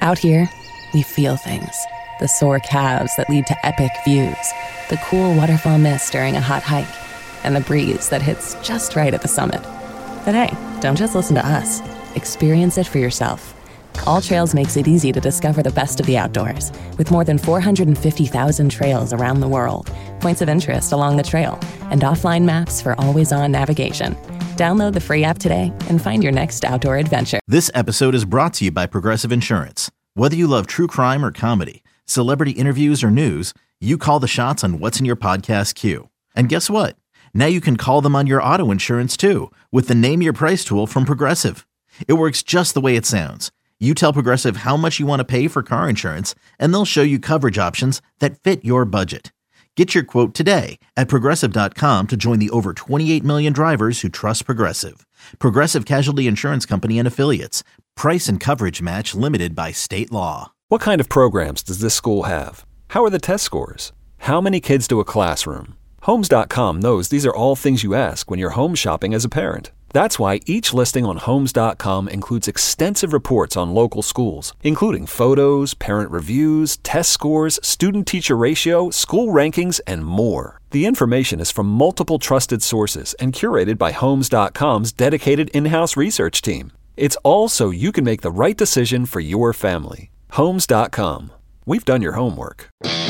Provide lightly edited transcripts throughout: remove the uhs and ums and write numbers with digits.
Out here, we feel things. The sore calves that lead to epic views, the cool waterfall mist during a hot hike, and the breeze that hits just right at the summit. But hey, don't just listen to us. Experience it for yourself. All Trails makes it easy to discover the best of the outdoors, with more than 450,000 trails around the world, points of interest along the trail, and offline maps for always-on navigation. Download the free app today and find your next outdoor adventure. This episode is brought to you by Progressive Insurance. Whether you love true crime or comedy, celebrity interviews or news, you call the shots on what's in your podcast queue. And guess what? Now you can call them on your auto insurance too, with the Name Your Price tool from Progressive. It works just the way it sounds. You tell Progressive how much you want to pay for car insurance, and they'll show you coverage options that fit your budget. Get your quote today at Progressive.com to join the over 28 million drivers who trust Progressive. Progressive Casualty Insurance Company and Affiliates. Price and coverage match limited by state law. What kind of programs does this school have? How are the test scores? How many kids do a classroom? Homes.com knows these are all things you ask when you're home shopping as a parent. That's why each listing on Homes.com includes extensive reports on local schools, including photos, parent reviews, test scores, student-teacher ratio, school rankings, and more. The information is from multiple trusted sources and curated by Homes.com's dedicated in-house research team. It's all so you can make the right decision for your family. Homes.com. We've done your homework.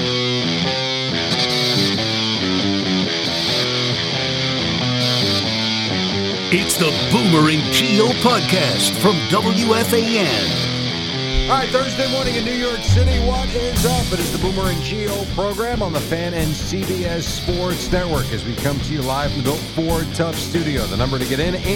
It's the Boomer and Gio podcast from WFAN. All right, Thursday morning in New York City, what is up? It is the Boomer and Gio program on the Fan and CBS Sports Network as we come to you live from the Built Ford Tough Studio. The number to get in,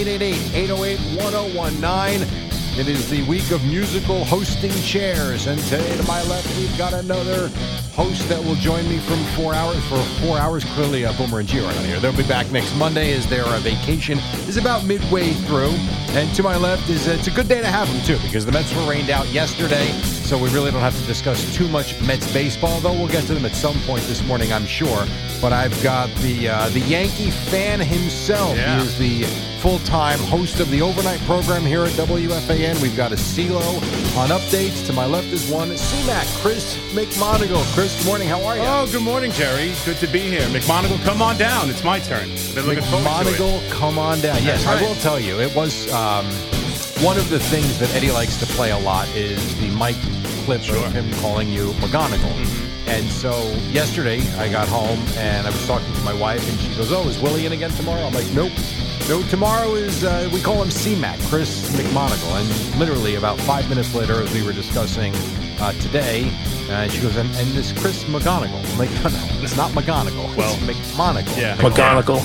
888-808-1019. It is the week of musical hosting chairs, and today to my left we've got another host that will join me from 4 hours. For 4 hours, clearly Boomer and Gio are on here. They'll be back next Monday as their vacation is about midway through. And to my left is it's a good day to have them, too, because the Mets were rained out yesterday, so we really don't have to discuss too much Mets baseball, though we'll get to them at some point this morning, I'm sure. But I've got the Yankee fan himself. Yeah. He is the full-time host of the overnight program here at WFAN. We've got a CeeLo on updates. To my left is one CMAC, Chris McMonagle. Chris, good morning. How are you? Oh, good morning, Jerry. Good to be here. McMonagle, come on down. It's my turn. I've been looking forward to it. McMonagle, come on down. Yes, That's right. I will tell you, it was one of the things that Eddie likes to play a lot is the mic clip of him calling you McGonigal. Mm-hmm. And so yesterday I got home and I was talking to my wife and she goes, "Oh, is Willie in again tomorrow?" I'm like, "Nope. No, tomorrow is, we call him CMAC, Chris McMonagle." And literally about 5 minutes later as we were discussing today, she goes, and this Chris McGonigal. I'm like, no, it's not McGonigal. Well, it's McMonagle. Yeah. McGonigal.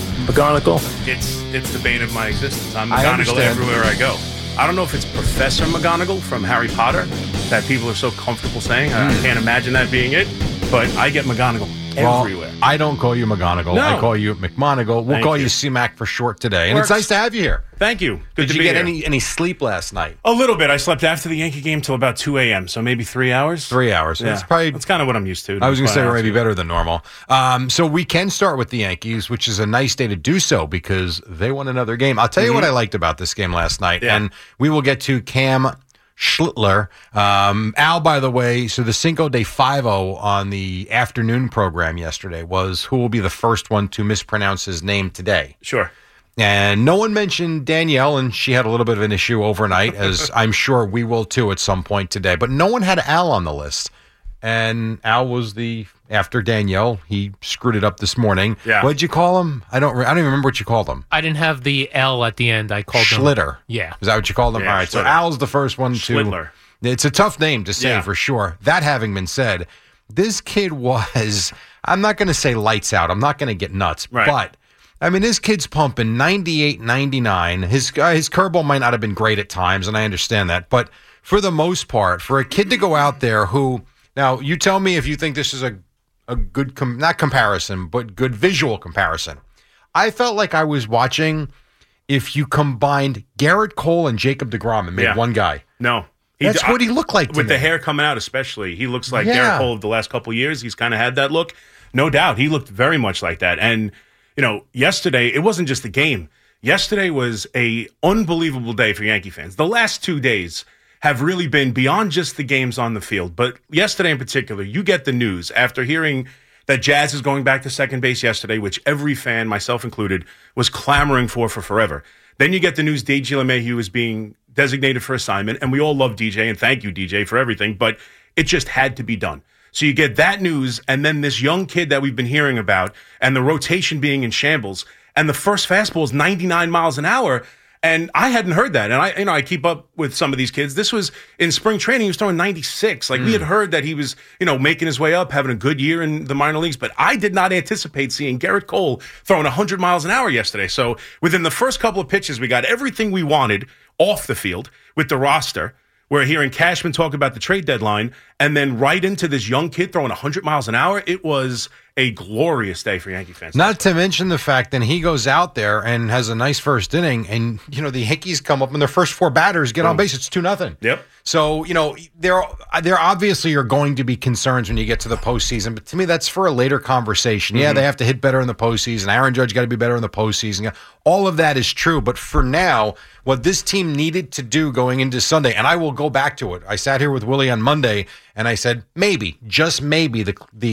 It's the bane of my existence. I'm I McGonagall understand. everywhere I go. I don't know if it's Professor McGonagall from Harry Potter that people are so comfortable saying. I can't imagine that being it, but I get McGonagall everywhere. Well, I don't call you McGonigal. No. I call you McMonagle. We'll call you CMAC for short today. And Works. it's nice to have you here. Thank you. Good Did to you be get here. any sleep last night? A little bit. I slept after the Yankee game till about 2 a.m., so maybe 3 hours. 3 hours. Yeah. That's kind of what I'm used to. I was going to say quite maybe honest. better than normal. So we can start with the Yankees, which is a nice day to do so because they won another game. I'll tell you what I liked about this game last night, and we will get to Cam Schlittler. Al, by the way, so the Cinco de Five-O on the afternoon program yesterday was who will be the first one to mispronounce his name today. Sure. And no one mentioned Danielle, and she had a little bit of an issue overnight, as I'm sure we will too at some point today. But no one had Al on the list. And Al was after Danielle. He screwed it up this morning. Yeah. What did you call him? I don't even remember what you called him. I didn't have the L at the end. I called him Schlitter. Yeah. Is that what you called him? Yeah, All right. So Schlitter. Al's the first one to. Schlittler. It's a tough name to say Yeah. for sure. That having been said, this kid was, I'm not going to say lights out. I'm not going to get nuts. Right. But, I mean, this kid's pumping 98, 99. His curveball might not have been great at times, and I understand that. But for the most part, for a kid to go out there who, now you tell me if you think this is a good, not comparison, but good visual comparison. I felt like I was watching if you combined Garrett Cole and Jacob deGrom and made one guy. No. That's what he looked like to with me. the hair coming out especially. He looks like Yeah. Garrett Cole of the last couple of years. He's kind of had that look. No doubt. He looked very much like that. And, yesterday, it wasn't just the game. Yesterday was a unbelievable day for Yankee fans. The last 2 days have really been beyond just the games on the field. But yesterday in particular, you get the news after hearing that Jazz is going back to second base yesterday, which every fan, myself included, was clamoring for forever. Then you get the news DJ LeMahieu is being designated for assignment, and we all love DJ, and thank you, DJ, for everything, but it just had to be done. So you get that news, and then this young kid that we've been hearing about, and the rotation being in shambles, and the first fastball is 99 miles an hour. And I hadn't heard that. And I keep up with some of these kids. This was in spring training. He was throwing 96. Like we had heard that he was, making his way up, having a good year in the minor leagues. But I did not anticipate seeing Garrett Cole throwing 100 miles an hour yesterday. So within the first couple of pitches, we got everything we wanted off the field with the roster. We're hearing Cashman talk about the trade deadline, and then right into this young kid throwing 100 miles an hour. It was a glorious day for Yankee fans. Not to mention the fact that he goes out there and has a nice first inning, and the Yankees come up and their first four batters get on base. It's 2-0. Yep. So there obviously are going to be concerns when you get to the postseason, but to me that's for a later conversation. Yeah, they have to hit better in the postseason. Aaron Judge got to be better in the postseason. All of that is true, but for now, what this team needed to do going into Sunday, and I will go back to it. I sat here with Willie on Monday, and I said maybe, just maybe,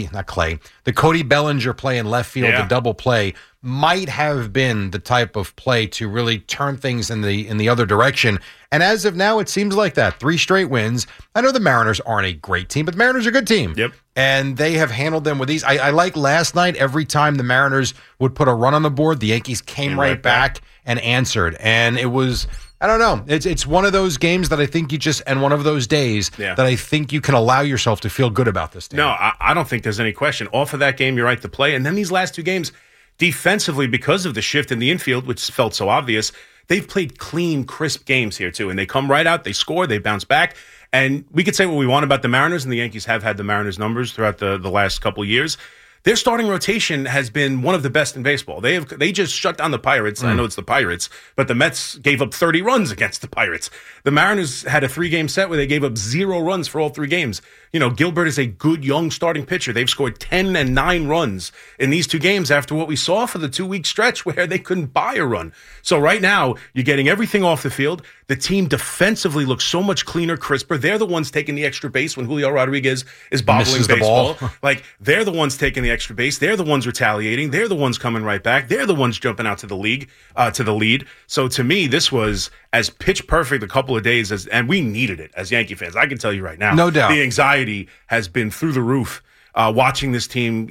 the Cody Bellinger play in left field, the double play, might have been the type of play to really turn things in the other direction. And as of now, it seems like that. 3 straight wins. I know the Mariners aren't a great team, but the Mariners are a good team. Yep. And they have handled them with ease. I like last night, every time the Mariners would put a run on the board, the Yankees came right back and answered. And it was, I don't know, it's one of those games that I think and one of those days that I think you can allow yourself to feel good about this team. No, I don't think there's any question. Off of that game, you're right to play. And then these last 2 games, defensively, because of the shift in the infield, which felt so obvious, they've played clean, crisp games here, too. And they come right out, they score, they bounce back. And we could say what we want about the Mariners, and the Yankees have had the Mariners' numbers throughout the last couple of years. Their starting rotation has been one of the best in baseball. They just shut down the Pirates. I know it's the Pirates, but the Mets gave up 30 runs against the Pirates. The Mariners had a 3-game set where they gave up 0 runs for all 3 games. Gilbert is a good young starting pitcher. They've scored 10 and 9 runs in these 2 games after what we saw for the 2-week stretch where they couldn't buy a run. So right now, you're getting everything off the field. The team defensively looks so much cleaner, crisper. They're the ones taking the extra base when Julio Rodriguez is bobbling baseball. Like, they're the ones taking the extra base. They're the ones retaliating. They're the ones coming right back. They're the ones jumping out to the lead. So to me, this was as pitch perfect a couple of days and we needed it as Yankee fans. I can tell you right now. No doubt. The anxiety has been through the roof watching this team,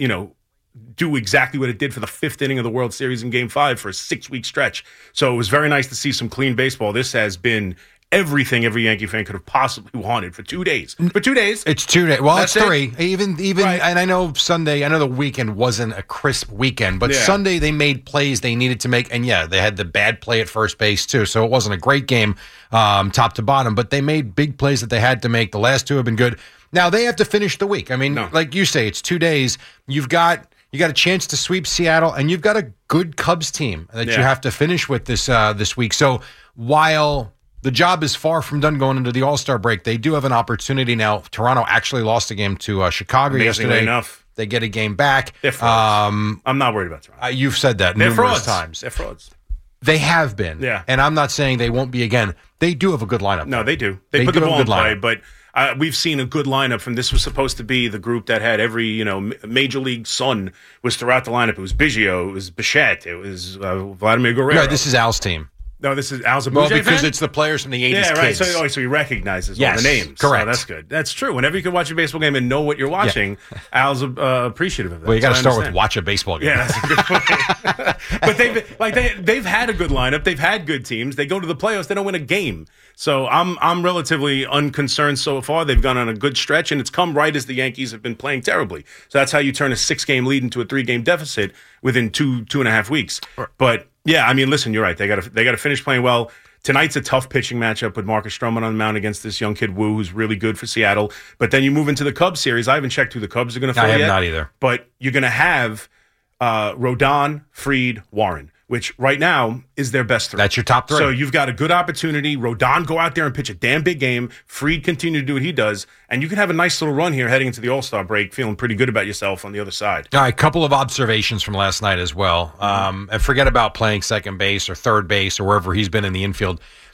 do exactly what it did for the 5th inning of the World Series in Game 5 for a 6-week stretch. So it was very nice to see some clean baseball. This has been everything every Yankee fan could have possibly wanted for 2 days. For 2 days. It's 2 days. Well, That's it's 3. it. Even right. And I know Sunday, I know the weekend wasn't a crisp weekend, but Sunday they made plays they needed to make. And they had the bad play at first base too. So it wasn't a great game top to bottom, but they made big plays that they had to make. The last 2 have been good. Now they have to finish the week. I mean, like you say, it's 2 days. You got a chance to sweep Seattle, and you've got a good Cubs team that you have to finish with this week. So while the job is far from done going into the All-Star break, they do have an opportunity now. Toronto actually lost a game to Chicago yesterday. Enough. They get a game back. They're frauds. I'm not worried about Toronto. You've said that numerous times. They're frauds. They have been. Yeah. And I'm not saying they won't be again. They do have a good lineup. No, they do. They put the ball in play, but we've seen a good lineup from this was supposed to be the group that had every, Major League son was throughout the lineup. It was Biggio, it was Bichette, it was Vladimir Guerrero. No, this is Al's team. No, this is Al's a Well, Bouger because fan? it's the players from the 80s Yeah, right. kids. So he recognizes all Yes, the names. correct. So that's good. That's true. Whenever you can watch a baseball game and know what you're watching, Al's appreciative of that. Well, you got to So I start with understand. watch a baseball game. Yeah, that's a good point. But they've had a good lineup. They've had good teams. They go to the playoffs. They don't win a game. So I'm relatively unconcerned so far. They've gone on a good stretch, and it's come right as the Yankees have been playing terribly. So that's how you turn a 6-game lead into a 3-game deficit within 2.5 weeks. But yeah, I mean, listen, you're right. They got to finish playing well. Tonight's a tough pitching matchup with Marcus Stroman on the mound against this young kid, Wu, who's really good for Seattle. But then you move into the Cubs series. I haven't checked who the Cubs are going to throw yet. I have not either. But you're going to have Rodon, Fried, Warren, which right now is their best 3. That's your top 3. So you've got a good opportunity. Rodon, go out there and pitch a damn big game. Fried, continue to do what he does. And you can have a nice little run here heading into the All-Star break, feeling pretty good about yourself on the other side. All right, couple of observations from last night as well. And forget about playing second base or third base or wherever he's been in the infield.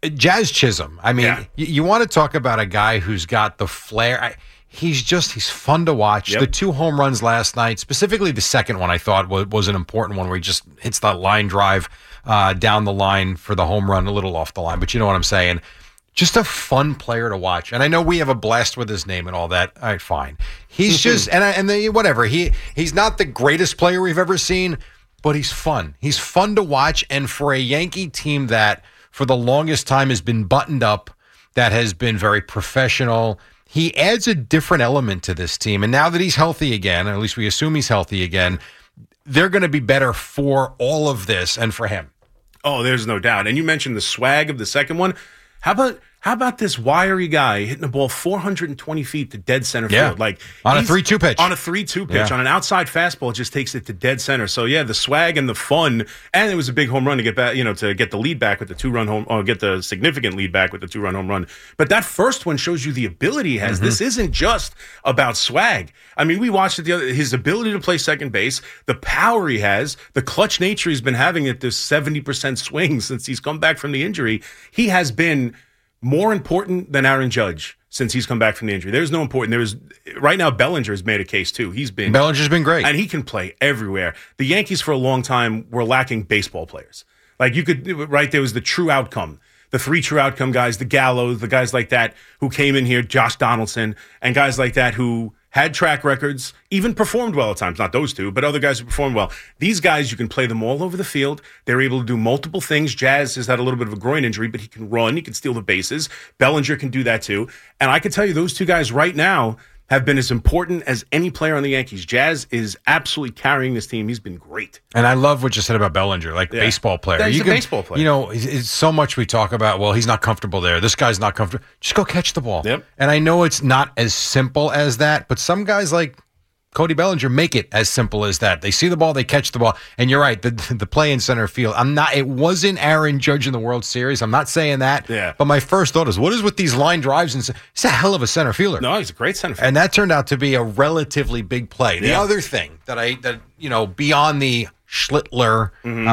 Jazz Chisholm. I mean, Yeah. you want to talk about a guy who's got the flair. He's fun to watch. Yep. The 2 home runs last night, specifically the second one, I thought was an important one where he just hits that line drive down the line for the home run, a little off the line, but you know what I'm saying. Just a fun player to watch. And I know we have a blast with his name and all that. All right, fine. He's just, whatever. He's not the greatest player we've ever seen, but he's fun. He's fun to watch. And for a Yankee team that for the longest time has been buttoned up, that has been very professional, he adds a different element to this team. And now that he's healthy again, or at least we assume he's healthy again, they're going to be better for all of this and for him. Oh, there's no doubt. And you mentioned the swag of the second one. How about this wiry guy hitting the ball 420 feet to dead center field? Like on a 3-2 pitch. On a 3-2 pitch. On an outside fastball, it just takes it to dead center. So yeah, the swag and the fun, and it was a big home run to get back, to get the lead back with the 2-run home, or get the significant lead back with the 2-run home run. But that first one shows you the ability he has. This isn't just about swag. I mean, we watched it his ability to play second base, the power he has, the clutch nature he's been having at this 70% swing since he's come back from the injury. He has been more important than Aaron Judge since he's come back from the injury. There's no important. Right now, Bellinger has made a case too. Bellinger's been great, and he can play everywhere. The Yankees for a long time were lacking baseball players. Like there was the true outcome, the 3 true outcome guys, the Gallos, the guys like that who came in here, Josh Donaldson, and guys like that who had track records, even performed well at times. Not those two, but other guys who performed well. These guys, you can play them all over the field. They're able to do multiple things. Jazz has had a little bit of a groin injury, but he can run. He can steal the bases. Bellinger can do that too. And I can tell you those 2 guys right now have been as important as any player on the Yankees. Jazz is absolutely carrying this team. He's been great. And I love what you said about Bellinger, baseball player. He's a baseball player. It's so much we talk about, well, he's not comfortable there. This guy's not comfortable. Just go catch the ball. Yep. And I know it's not as simple as that, but some guys like Cody Bellinger make it as simple as that. They see the ball, they catch the ball. And you're right, the play in center field. It wasn't Aaron Judge in the World Series. I'm not saying that. Yeah. But my first thought is, what is with these line drives? And he's a hell of a center fielder. No, he's a great center fielder. And that turned out to be a relatively big play. The other thing that beyond the Schlittler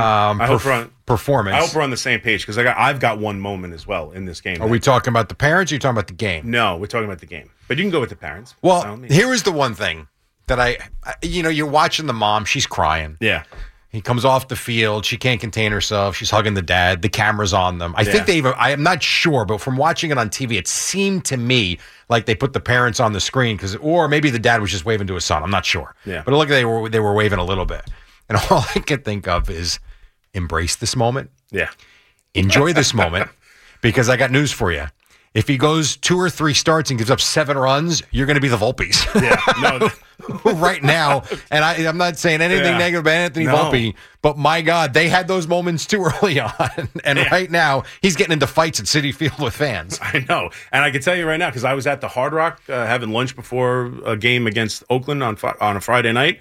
performance. I hope we're on the same page because I've got one moment as well in this game. Are we talking about the parents or are you talking about the game? No, we're talking about the game. But you can go with the parents. Well, here is the one thing that you're watching the mom. She's crying. Yeah. He comes off the field. She can't contain herself. She's hugging the dad. The camera's on them. I think I am not sure, but from watching it on TV, it seemed to me like they put the parents on the screen or maybe the dad was just waving to his son. I'm not sure. Yeah. But it looked like they were waving a little bit. And all I can think of is embrace this moment. Yeah. Enjoy this moment because I got news for you. If he goes 2 or 3 starts and gives up 7 runs, you're going to be the Volpes. Yeah, no. Right now. And I'm not saying anything negative about Anthony Volpe, but my God, they had those moments too early on. And right now, he's getting into fights at Citi Field with fans. I know. And I can tell you right now, because I was at the Hard Rock having lunch before a game against Oakland on a Friday night,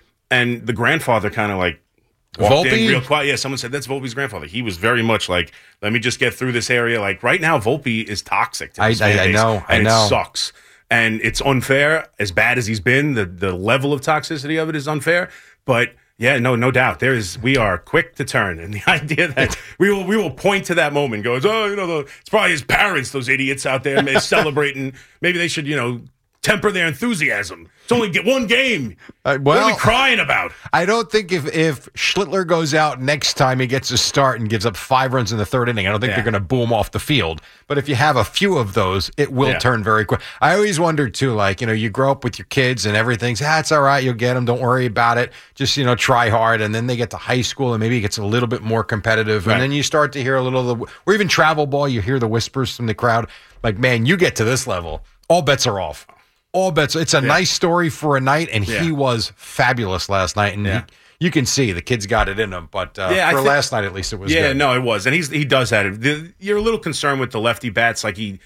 and the grandfather kind of like walked in real quiet. Yeah, someone said, that's Volpe's grandfather. He was very much like, let me just get through this area. Like right now, Volpe is toxic to this fan base, I know. It sucks. And it's unfair, as bad as he's been. The level of toxicity of it is unfair. But yeah, no doubt. We are quick to turn. And the idea that we will point to that moment, goes, it's probably his parents, those idiots out there celebrating. Maybe they should, temper their enthusiasm. It's only one game. What are we crying about? I don't think if Schlittler goes out next time he gets a start and gives up 5 runs in the 3rd inning, I don't think they're going to boom off the field. But if you have a few of those, it will turn very quick. I always wondered, too, you grow up with your kids and everything's, it's all right, you'll get them, don't worry about it. Just, try hard. And then they get to high school and maybe it gets a little bit more competitive. Right. And then you start to hear a little or even travel ball, you hear the whispers from the crowd. Like, man, you get to this level, all bets are off. All bets. It's a nice story for a night, and he was fabulous last night. And you can see the kid's got it in him. But for last night, at least, it was good. No, it was. And he does have it. You're a little concerned with the lefty bats. Like I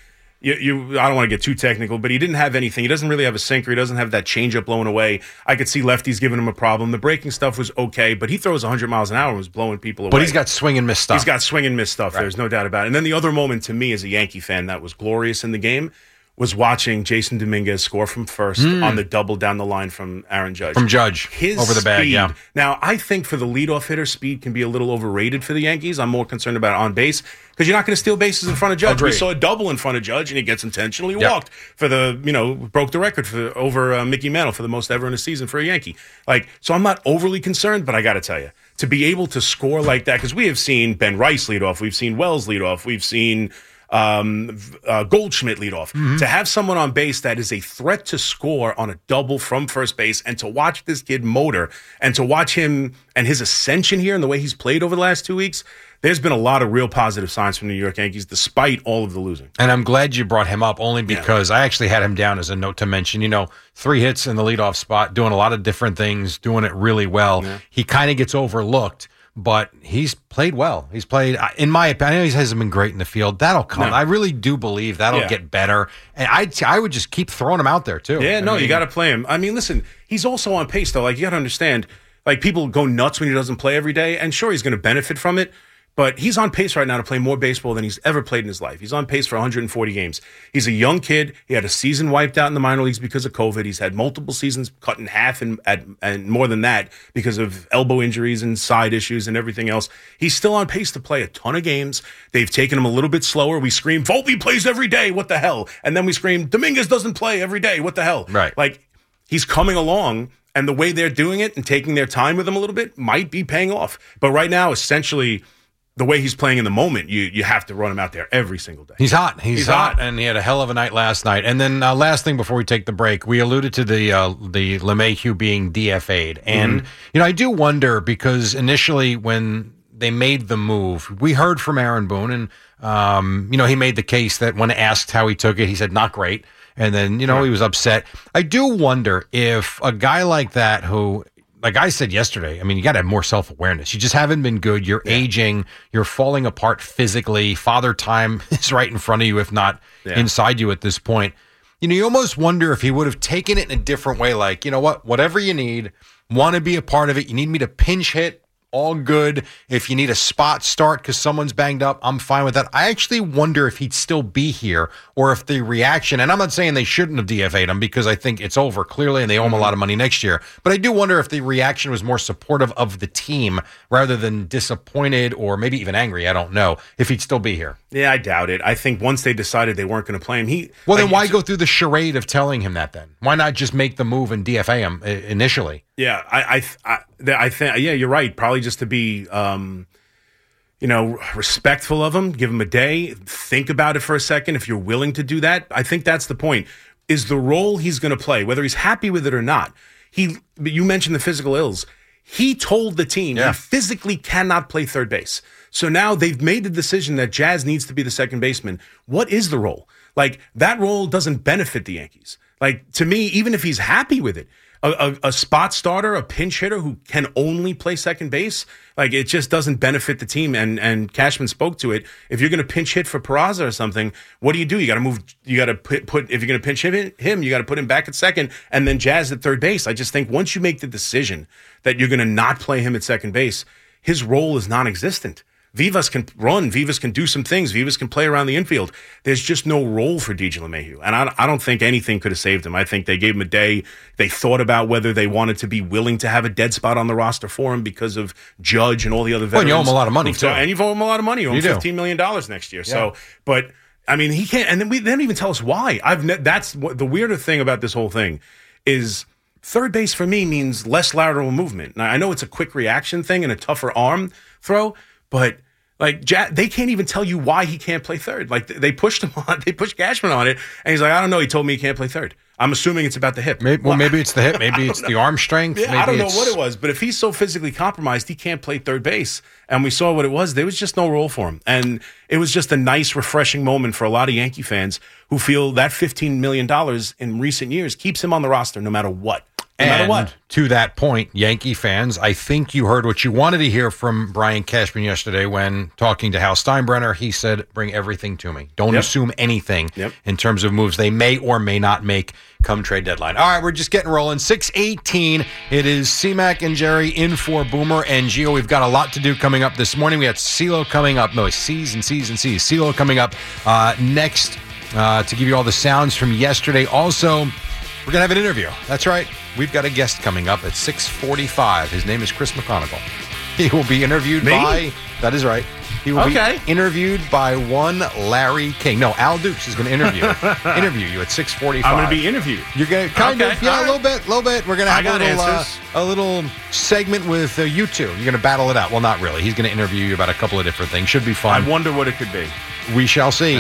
don't want to get too technical, but he didn't have anything. He doesn't really have a sinker. He doesn't have that changeup blowing away. I could see lefties giving him a problem. The breaking stuff was okay, but he throws 100 miles an hour and was blowing people away. But he's got swing and miss stuff. Right. There's no doubt about it. And then the other moment to me as a Yankee fan that was glorious in the game was watching Jason Dominguez score from first on the double down the line from Aaron Judge. From Judge, his over the bag, speed, yeah. Now, I think for the leadoff hitter, speed can be a little overrated for the Yankees. I'm more concerned about on base because you're not going to steal bases in front of Judge. Agreed. We saw a double in front of Judge, and he gets intentionally walked for broke the record for over Mickey Mantle for the most ever in a season for a Yankee. So I'm not overly concerned, but I got to tell you, to be able to score like that, because we have seen Ben Rice lead off, we've seen Wells lead off, we've seen Goldschmidt lead off. To have someone on base that is a threat to score on a double from first base, and to watch this kid motor, and to watch him and his ascension here and the way he's played over the last 2 weeks, there's been a lot of real positive signs from the New York Yankees despite all of the losing. And I'm glad you brought him up only because I actually had him down as a note to mention, 3 hits in the leadoff spot, doing a lot of different things, doing it really well. Yeah. He kind of gets overlooked. But he's played well. He's played, in my opinion, I know he hasn't been great in the field. That'll come. I really do believe that'll get better. And I would just keep throwing him out there, too. Yeah, you got to play him. I mean, listen, he's also on pace, though. You got to understand, people go nuts when he doesn't play every day. And sure, he's going to benefit from it. But he's on pace right now to play more baseball than he's ever played in his life. He's on pace for 140 games. He's a young kid. He had a season wiped out in the minor leagues because of COVID. He's had multiple seasons cut in half and more than that because of elbow injuries and side issues and everything else. He's still on pace to play a ton of games. They've taken him a little bit slower. We scream, Volpe plays every day. What the hell? And then we scream, Dominguez doesn't play every day. What the hell? Right. He's coming along, and the way they're doing it and taking their time with him a little bit might be paying off. But right now, essentially, the way he's playing in the moment, you have to run him out there every single day. He's hot. He's hot, and he had a hell of a night last night. And then last thing before we take the break, we alluded to the LeMahieu being DFA'd. And, I do wonder because initially when they made the move, we heard from Aaron Boone, and, he made the case that when asked how he took it, he said, not great. And then, he was upset. I do wonder if a guy like that who... Like I said yesterday, you got to have more self-awareness. You just haven't been good. You're aging. You're falling apart physically. Father time is right in front of you, if not inside you at this point. You almost wonder if he would have taken it in a different way. Like, whatever you need, want to be a part of it. You need me to pinch hit. All good. If you need a spot start because someone's banged up, I'm fine with that. I actually wonder if he'd still be here or if the reaction, and I'm not saying they shouldn't have DFA'd him because I think it's over clearly and they owe him a lot of money next year. But I do wonder if the reaction was more supportive of the team rather than disappointed or maybe even angry. I don't know if he'd still be here. Yeah, I doubt it. I think once they decided they weren't going to play him, then why go through the charade of telling him that then? Why not just make the move and DFA him initially? Yeah, I think you're right. Probably just to be, respectful of him, give him a day, think about it for a second. If you're willing to do that, I think that's the point. Is the role he's going to play, whether he's happy with it or not. You mentioned the physical ills. He told the team he physically cannot play third base. So now they've made the decision that Jazz needs to be the second baseman. What is the role? That role doesn't benefit the Yankees. To me, even if he's happy with it, a spot starter, a pinch hitter who can only play second base, it just doesn't benefit the team. And Cashman spoke to it. If you're going to pinch hit for Peraza or something, what do? You got to move. You got to put. If you're going to pinch hit him, you got to put him back at second, and then Jazz at third base. I just think once you make the decision that you're going to not play him at second base, his role is non-existent. Vivas can run. Vivas can do some things. Vivas can play around the infield. There's just no role for DJ LeMahieu. And I don't think anything could have saved him. I think they gave him a day. They thought about whether they wanted to be willing to have a dead spot on the roster for him because of Judge and all the other veterans. Well, you owe him a lot of money, too. And you owe him a lot of money. You owe him $15 million next year. Yeah. So, but, he can't. And then they didn't even tell us why. That's what the weirder thing about this whole thing is. Third base for me means less lateral movement. Now, I know it's a quick reaction thing and a tougher arm throw, but they can't even tell you why he can't play third. They pushed him on, they pushed Cashman on it, and he's like, I don't know. He told me he can't play third. I'm assuming it's about the hip. Maybe it's the hip. Maybe it's the arm strength. Yeah, I don't know what it was, but if he's so physically compromised, he can't play third base. And we saw what it was. There was just no role for him. And it was just a nice, refreshing moment for a lot of Yankee fans who feel that $15 million in recent years keeps him on the roster no matter what. No matter what. To that point, Yankee fans, I think you heard what you wanted to hear from Brian Cashman yesterday when talking to Hal Steinbrenner. He said, bring everything to me. Don't assume anything in terms of moves they may or may not make come trade deadline. All right, we're just getting rolling. 6:18. It is C-Mac and Jerry in for Boomer and Gio. We've got a lot to do coming up this morning. We got CeeLo coming up. No, C's and C's and C's. CeeLo coming up next. to give you all the sounds from yesterday. Also, we're going to have an interview. That's right. We've got a guest coming up at 6:45. His name is Chris McConigle. He will be interviewed by... That is right. He will be interviewed by one Larry King. No, Al Dukes is going to interview you at 6:45. I'm going to be interviewed. You're going to kind of, a little bit. We're going to have a little segment with you two. You're going to battle it out. Well, not really. He's going to interview you about a couple of different things. Should be fun. I wonder what it could be. We shall see.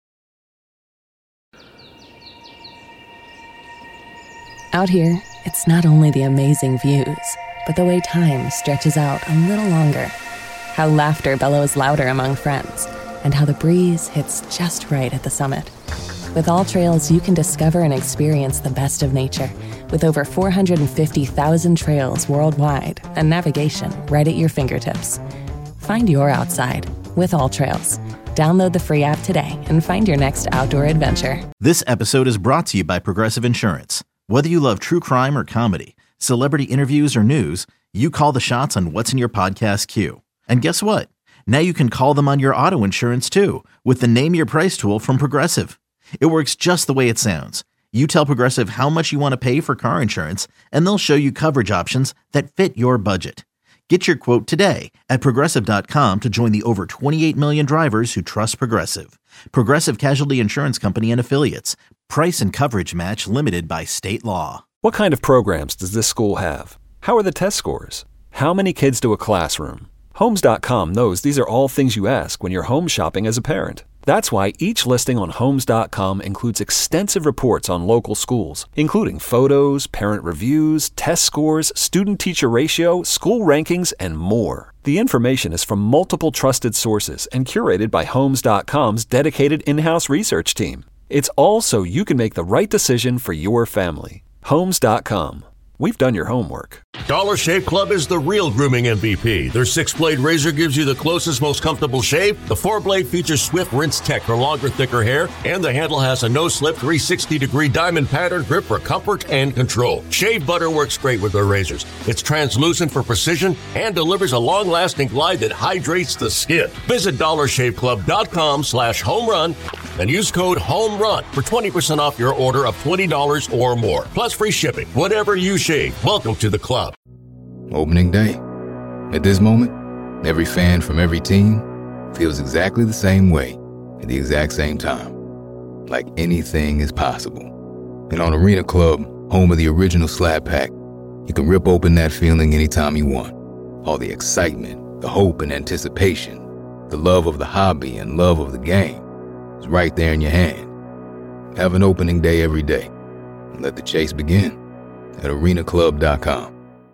Out here, it's not only the amazing views, but the way time stretches out a little longer. How laughter bellows louder among friends, and how the breeze hits just right at the summit. With All Trails, you can discover and experience the best of nature, with over 450,000 trails worldwide and navigation right at your fingertips. Find your outside with All Trails. Download the free app today and find your next outdoor adventure. This episode is brought to you by Progressive Insurance. Whether you love true crime or comedy, celebrity interviews or news, you call the shots on what's in your podcast queue. And guess what? Now you can call them on your auto insurance too with the Name Your Price tool from Progressive. It works just the way it sounds. You tell Progressive how much you want to pay for car insurance, and they'll show you coverage options that fit your budget. Get your quote today at Progressive.com to join the over 28 million drivers who trust Progressive. Progressive Casualty Insurance Company and Affiliates. Price and coverage match limited by state law. What kind of programs does this school have? How are the test scores? How many kids do a classroom? Homes.com knows these are all things you ask when you're home shopping as a parent. That's why each listing on Homes.com includes extensive reports on local schools, including photos, parent reviews, test scores, student-teacher ratio, school rankings, and more. The information is from multiple trusted sources and curated by Homes.com's dedicated in-house research team. It's all so you can make the right decision for your family. Homes.com. We've done your homework. Dollar Shave Club is the real grooming MVP. Their 6-blade razor gives you the closest, most comfortable shave. The 4-blade features swift rinse tech for longer, thicker hair. And the handle has a no-slip 360-degree diamond pattern grip for comfort and control. Shave butter works great with their razors. It's translucent for precision and delivers a long-lasting glide that hydrates the skin. Visit DollarShaveClub.com/homerun and use code HOMERUN for 20% off your order of $20 or more. Plus free shipping. Whatever you shave. Welcome to the club. Opening day. At this moment, every fan from every team feels exactly the same way at the exact same time. Like anything is possible. And on Arena Club, home of the original Slab Pack, you can rip open that feeling anytime you want. All the excitement, the hope and anticipation, the love of the hobby and love of the game is right there in your hand. Have an opening day every day. And let the chase begin at arenaclub.com.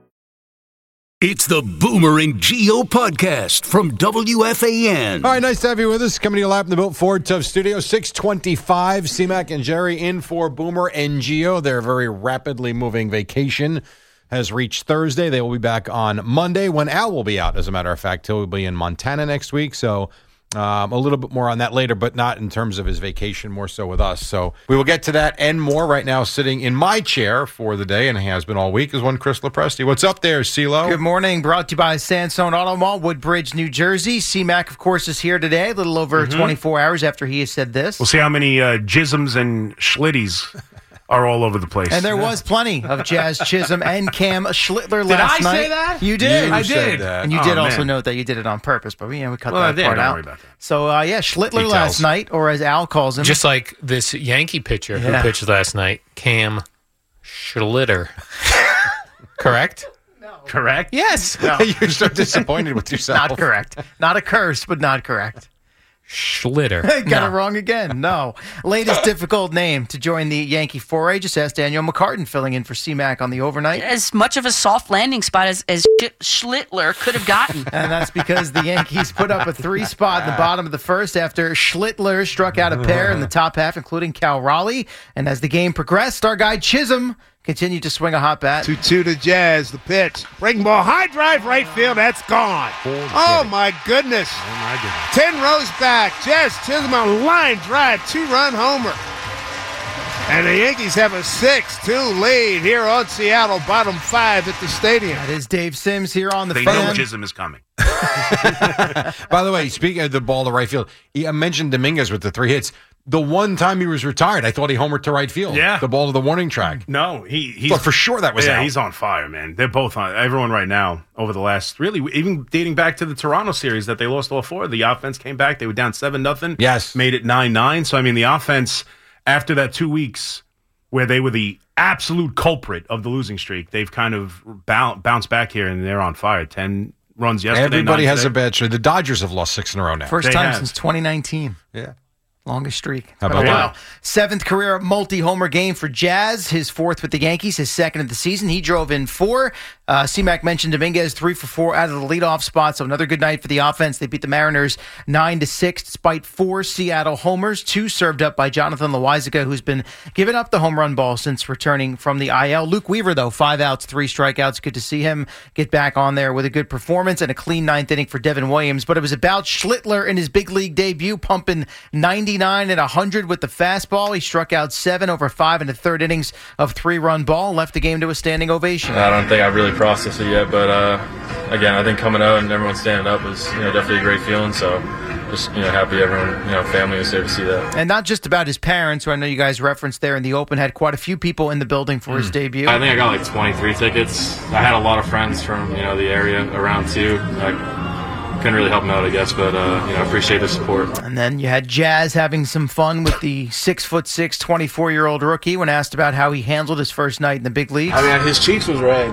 It's the Boomer and Geo podcast from WFAN. All right, nice to have you with us. Coming to you live in the Built Ford Tough Studio, 6:25. C-Mac and Jerry in for Boomer and Geo. Their very rapidly moving vacation has reached Thursday. They will be back on Monday when Al will be out. As a matter of fact, he'll be in Montana next week, so a little bit more on that later, but not in terms of his vacation, more so with us. So we will get to that and more. Right now, sitting in my chair for the day, and he has been all week, is one Chris Lopresti. What's up there, CeeLo? Good morning. Brought to you by Sandstone Auto Mall, Woodbridge, New Jersey. C-Mac, of course, is here today, a little over 24 hours after he has said this. We'll see how many Jisms and Schlitties are all over the place. And there was plenty of Jazz Chisholm and Cam Schlittler last night. Did I say that? You did. I did. And you did also note that you did it on purpose, but we cut that part out. Don't worry about that. So, Schlittler Details. Last night, or as Al calls him. Just like this Yankee pitcher who pitched last night, Cam Schlitter. Correct? No. Correct? Yes. No. You're so disappointed with yourself. Not correct. Not a curse, but not correct. Schlitter. Got it wrong again. No. Latest difficult name to join the Yankee foray. Just asked Daniel McCartan filling in for C-Mac on the overnight. As much of a soft landing spot as Schlittler could have gotten. And that's because the Yankees put up a 3-spot in the bottom of the first after Schlittler struck out a pair in the top half, including Cal Raleigh. And as the game progressed, our guy Chisholm continued to swing a hot bat. 2-2 to Jazz. The pitch. Breaking ball. High drive right field. That's gone. Oh, my goodness. 10 rows back. Jazz Chisholm on line drive. 2-run homer. And the Yankees have a 6-2 lead here on Seattle. Bottom 5 at the stadium. That is Dave Sims here on the Fan. They know Chisholm is coming. By the way, speaking of the ball to right field, I mentioned Dominguez with the 3 hits. the one time he was retired, I thought he homered to right field. Yeah. The ball to the warning track. No, he's Thought for sure that was out. He's on fire, man. They're both on. Everyone right now over the last, really, even dating back to the Toronto series that they lost all 4. The offense came back. They were down 7-0. Yes. Made it 9-9. So, I mean, the offense, after that 2 weeks where they were the absolute culprit of the losing streak, they've kind of bounced back here, and they're on fire. 10 runs yesterday. Everybody has a bad streak. The Dodgers have lost 6 in a row now. First time since 2019. Yeah. Longest streak. How about that? 7th career multi-homer game for Jazz. His 4th with the Yankees, his 2nd of the season. He drove in 4. C-Mac mentioned Dominguez 3 for 4 out of the leadoff spot. So another good night for the offense. They beat the Mariners 9-6 despite 4 Seattle homers. 2 served up by Jonathan Loáisiga, who's been giving up the home run ball since returning from the IL. Luke Weaver, though, 5 outs, 3 strikeouts. Good to see him get back on there with a good performance and a clean 9th inning for Devin Williams. But it was about Schlittler in his big league debut, pumping 99 and 100 with the fastball. He struck out 7 over 5 in the 3rd innings of 3-run ball, left the game to a standing ovation. I don't think I've really processed it yet, but again, I think coming out and everyone standing up was definitely a great feeling. So just happy everyone, family was there to see that. And not just about his parents, who I know you guys referenced there in the Open, had quite a few people in the building for his debut. I think I got like 23 tickets. I had a lot of friends from the area around too. Couldn't really help him out, I guess, but appreciate the support. And then you had Jazz having some fun with the 6'6", 24-year-old rookie when asked about how he handled his first night in the big leagues. I mean, his cheeks was red.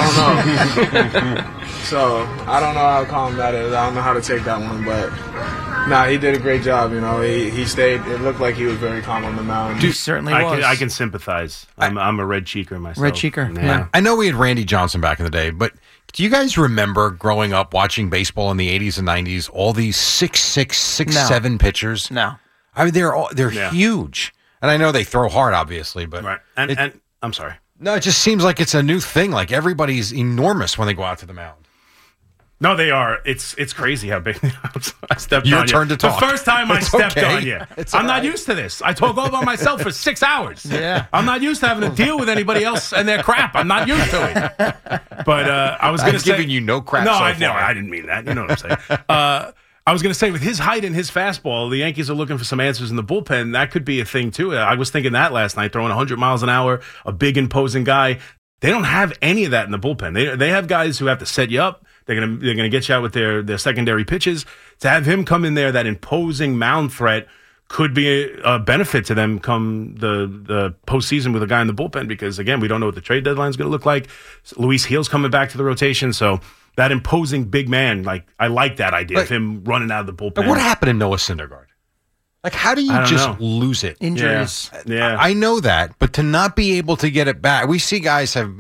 I don't know. So I don't know how calm that is. I don't know how to take that one, but he did a great job. He stayed. It looked like he was very calm on the mound. He certainly was. I can sympathize. I'm a red cheeker myself. Red cheeker. Yeah. I know we had Randy Johnson back in the day, but do you guys remember growing up watching baseball in the 80s and 90s, all these 6'6", 6'7" pitchers? No. I mean, they're huge. And I know they throw hard, obviously, but... Right. And I'm sorry. No, it just seems like it's a new thing. Like, everybody's enormous when they go out to the mound. No, they are. It's crazy how big I stepped Your on turn you. to talk. The first time I It's stepped okay. on you. It's I'm all not right. used to this. I talk all by myself for 6 hours. Yeah. I'm not used to having to deal with anybody else and their crap. I'm not used to it. But I was going to I've say... given you no crap No, so I far. didn't mean that. You know what I'm saying. I was going to say, with his height and his fastball, the Yankees are looking for some answers in the bullpen. That could be a thing, too. I was thinking that last night, throwing 100 miles an hour, a big, imposing guy. They don't have any of that in the bullpen. They have guys who have to set you up. They're gonna get you out with their secondary pitches. To have him come in there, that imposing mound threat, could be a benefit to them come the postseason with a guy in the bullpen, because, again, we don't know what the trade deadline is going to look like. Luis Gil's coming back to the rotation, so that imposing big man, I like that idea of him running out of the bullpen. And what happened to Noah Syndergaard? Like, how do you just lose it? Injuries. Yeah. I know that, but to not be able to get it back, we see guys have,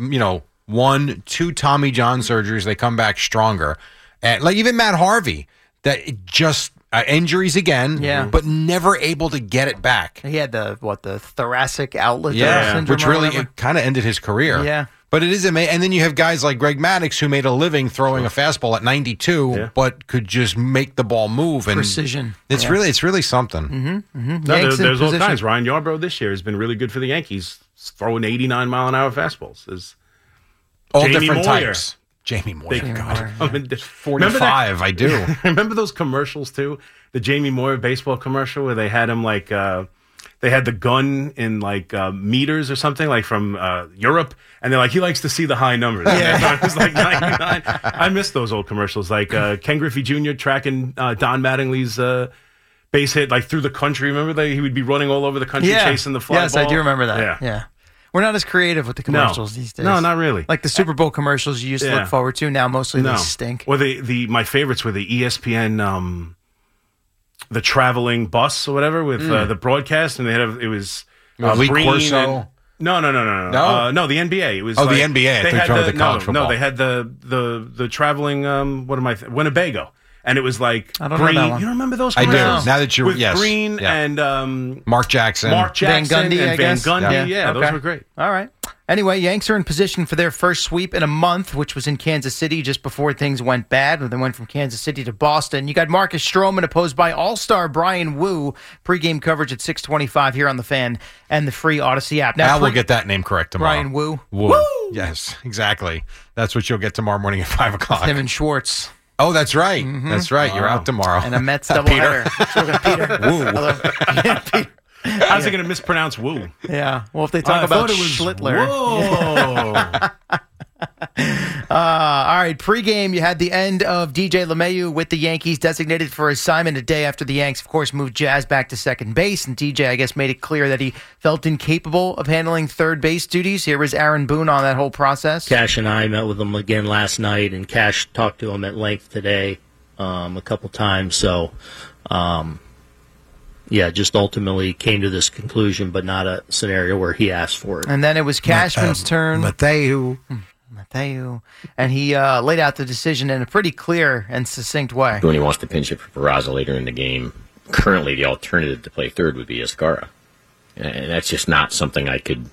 1, 2 Tommy John surgeries, they come back stronger. And like even Matt Harvey, that it just injuries again, but never able to get it back. He had the thoracic outlet syndrome, which really kind of ended his career. Yeah. But it is amazing. And then you have guys like Greg Maddux, who made a living throwing a fastball at 92, but could just make the ball move. And precision. It's really something. Mm-hmm. No, there's all kinds. Ryan Yarbrough this year has been really good for the Yankees, throwing 89 mile an hour fastballs. There's all Jamie different Moyer. types. Jamie Moyer, God. I mean, 45, I do. Remember those commercials, too? The Jamie Moyer baseball commercial where they had him they had the gun in meters or something, like from Europe, and they're like, he likes to see the high numbers. Yeah. It was like 99. I miss those old commercials, like Ken Griffey Jr. tracking Don Mattingly's base hit through the country. Remember he would be running all over the country chasing the fly ball? Yes, I do remember that. Yeah. We're not as creative with the commercials these days. No, not really. Like the Super Bowl commercials you used to look forward to. Now mostly they stink. Or my favorites were the ESPN, the traveling bus or whatever with the broadcast, and it was Lee Breen Corso. No, the NBA. It was the NBA. They had the college football. No, they had the traveling. Winnebago. And it was like I don't Green. know that one. You don't remember those I commercials? do. Now that you're with Green and Mark Jackson, Van Gundy, and I guess. Van Gundy. Those were great. All right. Anyway, Yanks are in position for their first sweep in a month, which was in Kansas City just before things went bad. When they went from Kansas City to Boston. You got Marcus Stroman opposed by All-Star Brian Wu. Pregame coverage at 6:25 here on the Fan and the free Odyssey app. Now we'll get that name correct tomorrow. Brian Wu. Woo. Yes, exactly. That's what you'll get tomorrow morning at 5 o'clock. Him and Schwartz. Oh, that's right. Mm-hmm. That's right. You're out tomorrow. And a Mets doubleheader. Peter. Peter. Woo. Hello. Peter. How's he going to mispronounce Woo? Yeah. Well, if they talk about Schlittler. Whoa. All right, pregame, you had the end of DJ LeMahieu with the Yankees designated for assignment a day after the Yanks, of course, moved Jazz back to second base, and DJ, I guess, made it clear that he felt incapable of handling third base duties. Here was Aaron Boone on that whole process. Cash and I met with him again last night, and Cash talked to him at length today a couple times, so... just ultimately came to this conclusion, but not a scenario where he asked for it. And then it was Cashman's turn. Matthew. And he laid out the decision in a pretty clear and succinct way. When he wants to pinch it for Peraza later in the game, currently the alternative to play third would be Escara. And that's just not something I could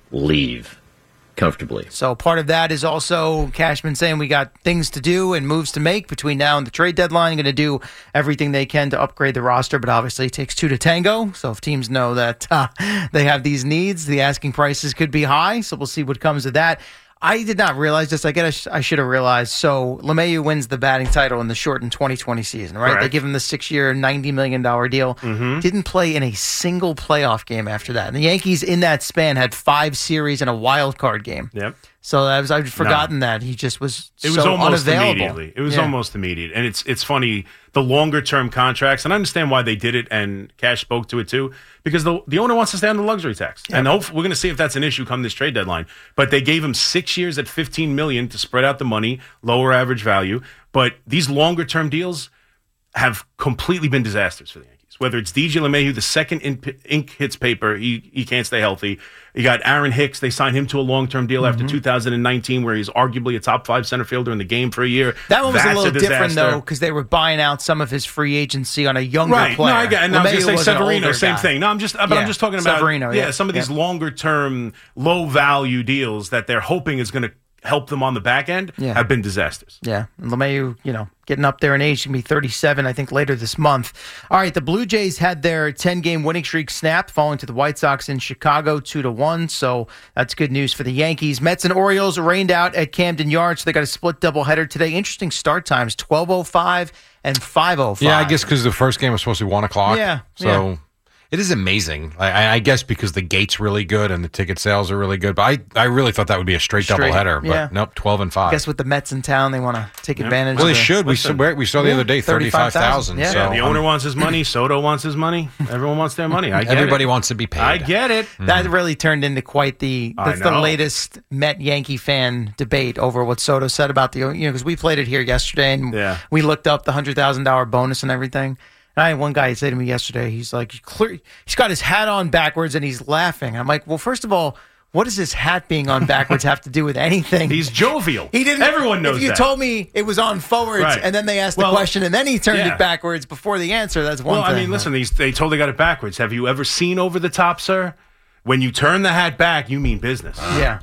leave comfortably. So part of that is also Cashman saying we got things to do and moves to make between now and the trade deadline. Going to do everything they can to upgrade the roster, but obviously it takes two to tango. So if teams know that they have these needs, the asking prices could be high. So we'll see what comes of that. I did not realize this. I guess I should have realized. So LeMahieu wins the batting title in the shortened 2020 season, right? Correct. They give him the 6-year, $90 million deal. Mm-hmm. Didn't play in a single playoff game after that. And the Yankees in that span had 5 series and a wild card game. Yep. So I'd forgotten that. He just was almost unavailable. Immediately. It was almost immediate. And it's funny, the longer-term contracts, and I understand why they did it, and Cash spoke to it too, because the owner wants to stay on the luxury tax. Yep. And we're going to see if that's an issue come this trade deadline. But they gave him 6 years at $15 million to spread out the money, lower average value. But these longer-term deals have completely been disasters for the Yankees. Whether it's DJ LeMahieu, the second ink hits paper, he can't stay healthy. You got Aaron Hicks. They signed him to a long-term deal after 2019, where he's arguably a top 5 center fielder in the game for a year. That one was That's a little different, disaster. though, because they were buying out some of his free agency on a younger player. No, I get it. And I was going to say Severino, same guy. thing. No, I'm just talking about Severino, some of these longer-term, low-value deals that they're hoping is going to help them on the back end have been disasters. Yeah, and LeMahieu, getting up there in age, going to be 37, I think, later this month. All right, the Blue Jays had their 10-game winning streak snapped, falling to the White Sox in Chicago 2-1, so that's good news for the Yankees. Mets and Orioles rained out at Camden Yards, so they got a split doubleheader today. Interesting start times, 12:05 and 5:05. Yeah, I guess because the first game was supposed to be 1 o'clock. Yeah. So it is amazing. I guess because the gate's really good and the ticket sales are really good. But I really thought that would be a straight doubleheader. But nope, 12 and 5. I guess with the Mets in town, they want to take advantage Well, of they should. We saw the other day 35,000. Yeah. So the owner wants his money. Soto wants his money. Everyone wants their money. Everybody wants to be paid. I get it. That really turned into quite the latest Met-Yankee fan debate over what Soto said about because we played it here yesterday, and we looked up the $100,000 bonus and everything. And I had one guy said to me yesterday, he's like, he's got his hat on backwards and he's laughing. I'm like, well, first of all, what does his hat being on backwards have to do with anything? He's jovial. He didn't. Everyone knows that. If you told me it was on forwards and then they asked the question and then he turned it backwards before the answer, that's one thing. Well, I mean, listen, they totally got it backwards. Have you ever seen Over the Top, sir? When you turn the hat back, you mean business.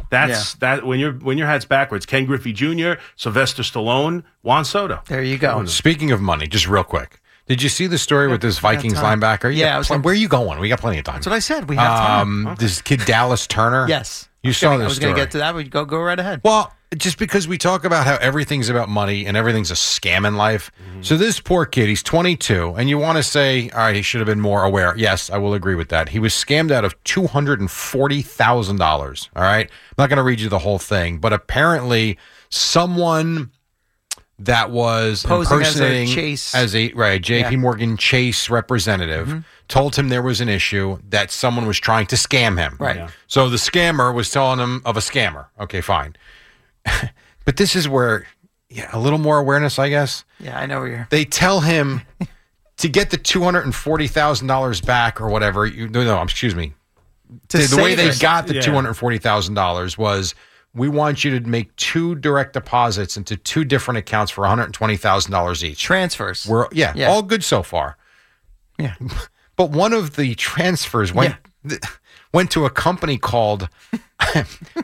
That when your hat's backwards. Ken Griffey Jr., Sylvester Stallone, Juan Soto. There you go. Speaking of money, just real quick. Did you see the story with this Vikings linebacker? Where are you going? We got plenty of time. That's what I said. We have time. This kid Dallas Turner. Yes. You saw this story. I was going to get to that. We go right ahead. Well, just because we talk about how everything's about money and everything's a scam in life. So this poor kid, he's 22, and you want to say, all right, he should have been more aware. Yes, I will agree with that. He was scammed out of $240,000. All right? I'm not going to read you the whole thing, but apparently someone that was posing impersonating as a JP Morgan Chase representative told him there was an issue that someone was trying to scam him. Right. Yeah. So the scammer was telling him of a scammer. Okay, fine. But this is where a little more awareness, I guess. Yeah, I know where you're. They tell him to get the $240,000 back or whatever. Excuse me. The way they got the $240,000 was, we want you to make 2 direct deposits into 2 different accounts for $120,000 each. Transfers. All good so far. Yeah. But one of the transfers went to a company called I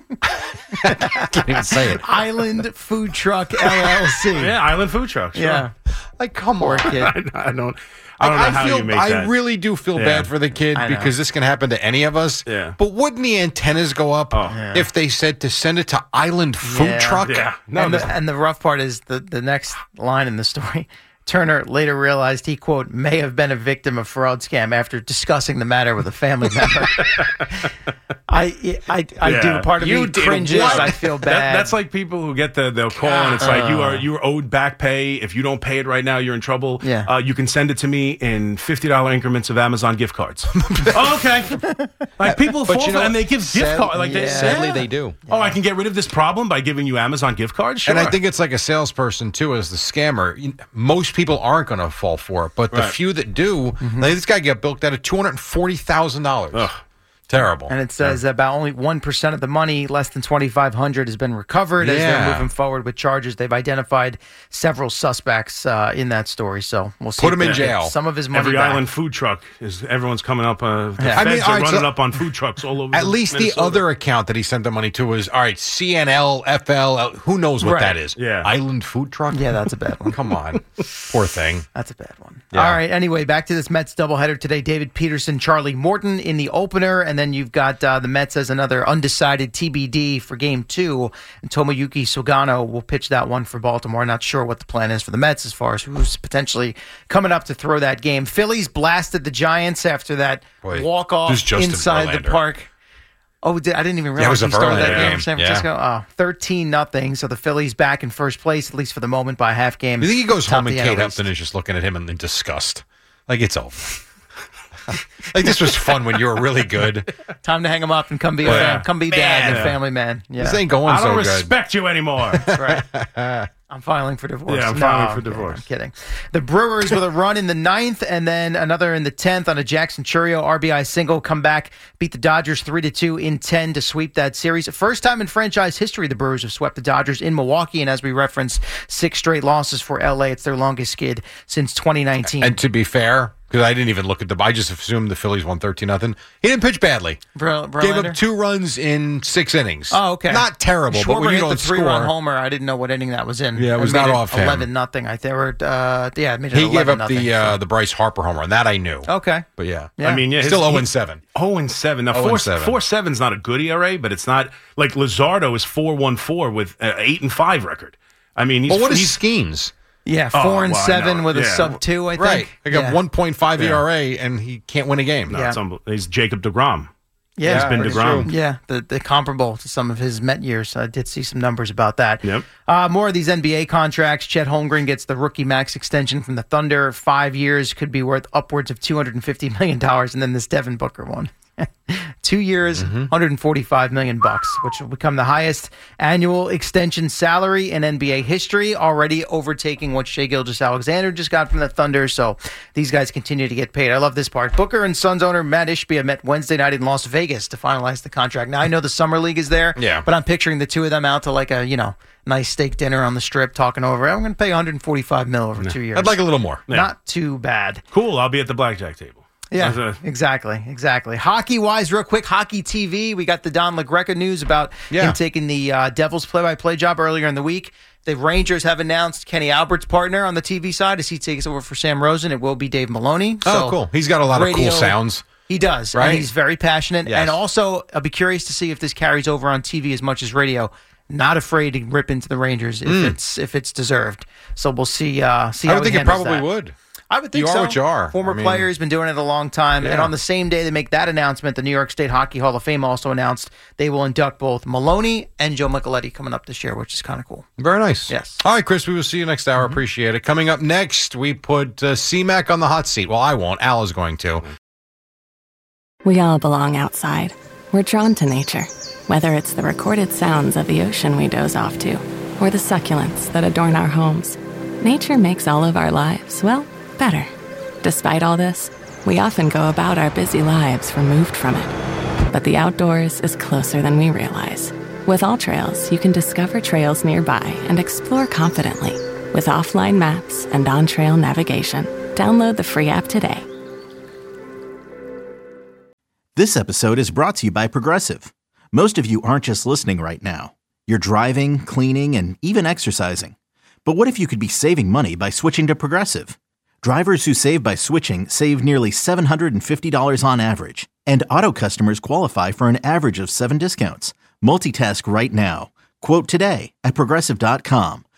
can't even say it. Island Food Truck LLC. Yeah, Island Food Truck. Sure. Yeah. Like, come on. Kid. I don't know how you make that. I really do feel bad for the kid because this can happen to any of us. Yeah. But wouldn't the antennas go up if they said to send it to Island Food Truck? Yeah. No, and the rough part is the next line in the story. Turner later realized he, quote, may have been a victim of fraud scam after discussing the matter with a family member. I do. Part of me cringes. I feel bad. That's like people who get they'll call and it's like you're owed back pay. If you don't pay it right now, you're in trouble. Yeah. You can send it to me in $50 increments of Amazon gift cards. Oh, okay. Like people fall for and they give gift cards. Like sadly, they do. Oh, I can get rid of this problem by giving you Amazon gift cards? Sure. And I think it's like a salesperson, too, as the scammer. Most people aren't going to fall for it, but the few that do, like this guy got bilked out of $240,000. Terrible. And it says about only 1% of the money, less than $2,500, has been recovered as they're moving forward with charges. They've identified several suspects in that story, so we'll see. Put him in jail. Some of his money Every back. island food truck everyone's coming up. The feds are running up on food trucks all over. At least Minnesota. the other account that he sent the money to was CNL, FL. Who knows what that is? Yeah, island food truck. Yeah, that's a bad one. Come on, poor thing. That's a bad one. Yeah. All right. Anyway, back to this Mets doubleheader today. David Peterson, Charlie Morton in the opener, and then you've got the Mets as another undecided TBD for Game 2. And Tomoyuki Sugano will pitch that one for Baltimore. Not sure what the plan is for the Mets as far as who's potentially coming up to throw that game. Phillies blasted the Giants after that walk-off inside the park. Oh, I didn't even realize he started that game for San Francisco. Oh, 13-0. So the Phillies back in first place, at least for the moment, by a half game. You think he goes home and Kate Upton is just looking at him in disgust? Like, it's over. Like, this was fun when you were really good. Time to hang him up and come be dad and a family man. Yeah. This ain't going so good. I don't respect you anymore. That's right. I'm filing for divorce. Yeah, I'm filing for divorce. I'm kidding. The Brewers with a run in the 9th and then another in the 10th on a Jackson Churio RBI single. Come back, beat the Dodgers 3-2 in 10 to sweep that series. First time in franchise history the Brewers have swept the Dodgers in Milwaukee. And as we referenced, 6 straight losses for LA. It's their longest skid since 2019. And to be fair, because I didn't even look at I just assumed the Phillies won 13-0. He didn't pitch badly. Gave up 2 runs in 6 innings. Oh, okay. Not terrible, Schwarber but when you don't hit the 3-run score, homer. I didn't know what inning that was in. Yeah, it was not off him. 11-0. I think. It made it he gave up 11-0. the Bryce Harper homer, and that I knew. Okay, but yeah. I mean, still 0-7. 0-7. Now 4.7 is not a good ERA, but it's not like Luzardo is 4.14 with 8-5 record. I mean, what is Skeens? Yeah, 4-7 with a sub-2, I think. Right. They got 1.5 ERA, and he can't win a game. No, he's Jacob deGrom. Yeah, he's been DeGrom. Yeah, the comparable to some of his Met years. I did see some numbers about that. Yep. More of these NBA contracts. Chet Holmgren gets the rookie max extension from the Thunder. 5 years, could be worth upwards of $250 million. And then this Devin Booker one. 2 years, $145 million, which will become the highest annual extension salary in NBA history, already overtaking what Shai Gilgeous-Alexander just got from the Thunder. So these guys continue to get paid. I love this part. Booker and Suns owner Matt Ishbia met Wednesday night in Las Vegas to finalize the contract. Now I know the Summer League is there, but I'm picturing the two of them out to like a nice steak dinner on the Strip, talking over. I'm going to pay $145 million over 2 years. I'd like a little more. Not too bad. Cool. I'll be at the blackjack table. Yeah, exactly. Hockey-wise, real quick, Hockey TV, we got the Don LaGreca news about him taking the Devils play-by-play job earlier in the week. The Rangers have announced Kenny Albert's partner on the TV side as he takes over for Sam Rosen. It will be Dave Maloney. Oh, cool. He's got a lot of cool sounds. He does, right? And he's very passionate. Yes. And also, I'll be curious to see if this carries over on TV as much as radio. Not afraid to rip into the Rangers if it's deserved. So we'll see. I would think it probably would. I would think you so. are what you are. Former player has been doing it a long time. And on the same day they make that announcement, the New York State Hockey Hall of Fame also announced they will induct both Maloney and Joe Micheletti coming up this year, which is kind of cool. Very nice. Yes. All right, Chris, we will see you next hour. Appreciate it. Coming up next, we put C-Mac on the hot seat. Well, I won't. Al is going to. We all belong outside. We're drawn to nature, whether it's the recorded sounds of the ocean we doze off to, or the succulents that adorn our homes. Nature makes all of our lives, well, better. Despite all this, we often go about our busy lives removed from it. But the outdoors is closer than we realize. With AllTrails, you can discover trails nearby and explore confidently with offline maps and on-trail navigation. Download the free app today. This episode is brought to you by Progressive. Most of you aren't just listening right now. You're driving, cleaning, and even exercising. But what if you could be saving money by switching to Progressive? Drivers who save by switching save nearly $750 on average. And auto customers qualify for an average of 7 discounts. Multitask right now. Quote today at Progressive.com.